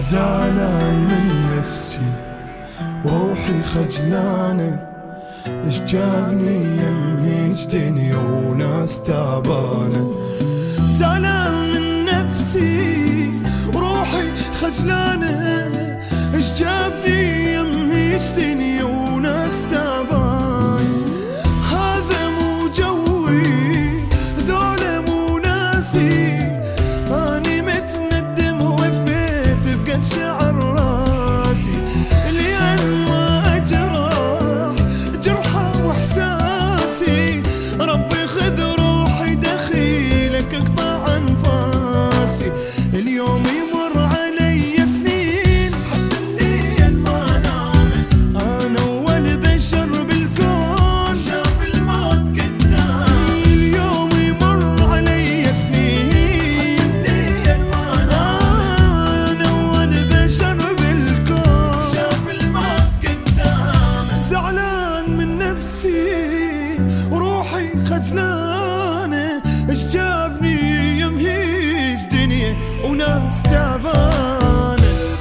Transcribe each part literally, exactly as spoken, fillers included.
زعلان من نفسي وروحي خجلانة، اش جابني يمهي دنيا وناس تعبانة. زعلان من نفسي وروحي خجلانة، اش جابني يمهي دنيا وناس تعبانة. هذا مو جوي ذولا مو ناسي، اني متندم وفيت بقد شعر راسي، لأن ما أجرح جرحه واحساسي. ربي خذ روحي دخيلك اقطع انفاسي. اليوم يمر علي سنين حتى الليل ما نامت، انا اول بشر بالكون شاف الموت قدامي. اليوم يمر علي سنين حتى الليل ما نامت، انا اول بشر بالكون شاف الموت قدامي. زعلان من نفسي وروحي خجلانة، اش جابني يمهيج دنيا وناس تعبانة.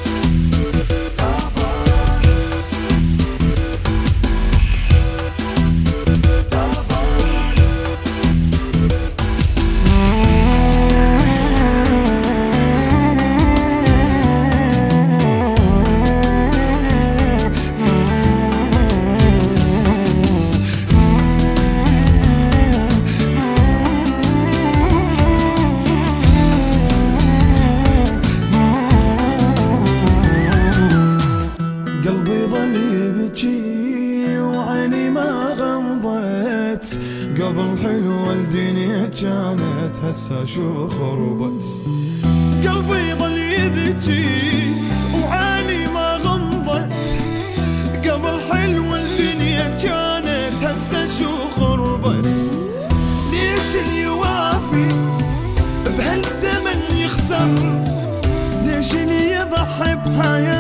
قلبي ظل يبكي وعيني ما غمضت، قبل حلوة الدنيا كانت هسه شو خربت. قلبي ظل يبكي وعيني ما غمضت، قبل حلوة الدنيا كانت هسه شو خربت. ليش اللي يوافي بهالزمن يخسر؟ ليش اللي يضحي بحياته